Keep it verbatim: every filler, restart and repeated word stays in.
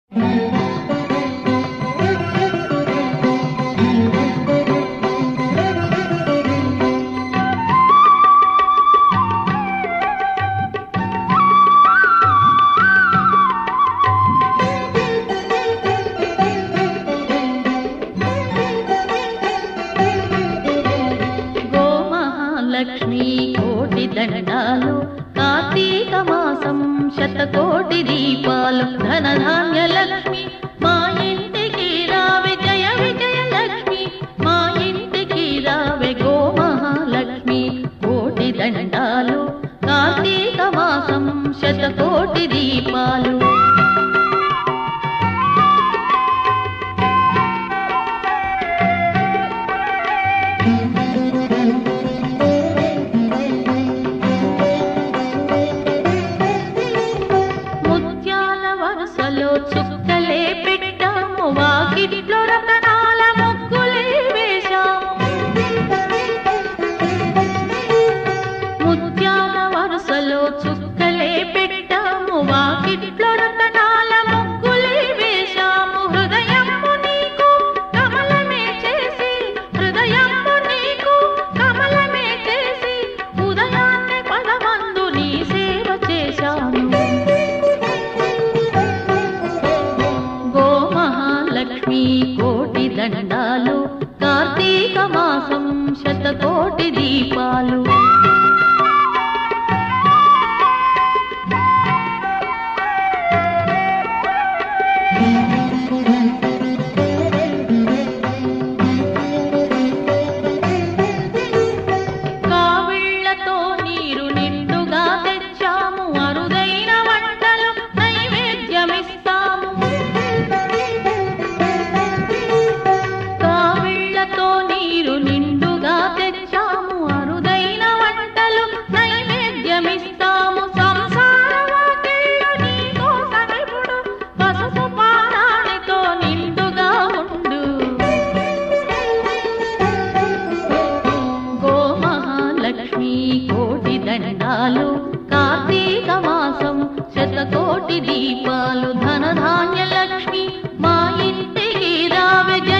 లక్ష్మీ కోటి దండాలు కార్తీక మాసం శతకోటి దీపాలు ధనధాన్య లక్ష్మి మా ఇంటికి రావే జయ విజయ లక్ష్మి మా ఇంటికి రావే గో మహాలక్ష్మి కోటి దండాలు కార్తీక మాసం శతకోటి దీపాలు చుక్కలే పెట్టాము వాకిట్లో రతనాల ముగ్గులే వేశాము ముత్యాల వరుసలో చుక్కలే పెట్టాము వాకిట్లో రతనాల ముగ్గులే వేశాము హృదయము నీకు కమలమే చేసి హృదయము నీకు కమలమే చేసి ఉదయాన్నే పదమందు నీ సేవ చేశాము లక్ష్మీ కోటి దండాలు కార్తీక మాసం శతకోటి దీపాలు కావిళ్లతో నీరు నిండుగా తెచ్చాము అరుదైన వంటలు నైవేద్యమిస్తాము నీరు నిండుగా తెచ్చాము అరుదైన వంటలు నైవేద్యమిస్తాము సంసార వాకిళ్ళు నీకోసమిప్పుడు పసుపు పారాణితో నిండుగా ఉండు గో మహాలక్ష్మీ కోటి దండాలు కార్తీక మాసం శతకోటి దీపాలు ధనధాన్య లక్ష్మి మా ఇంటికి రావే